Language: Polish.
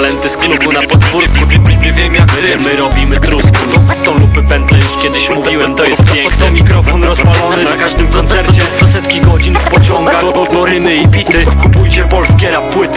talenty z klubu na podwórku. Nie wiem jak ty, my robimy trusku. To lupy pętle, już kiedyś mówiłem, to jest piękne. To mikrofon rozpalony na każdym koncercie. Co setki godzin w pociągach, do rymy i bity. Kupujcie polskie rap płyty.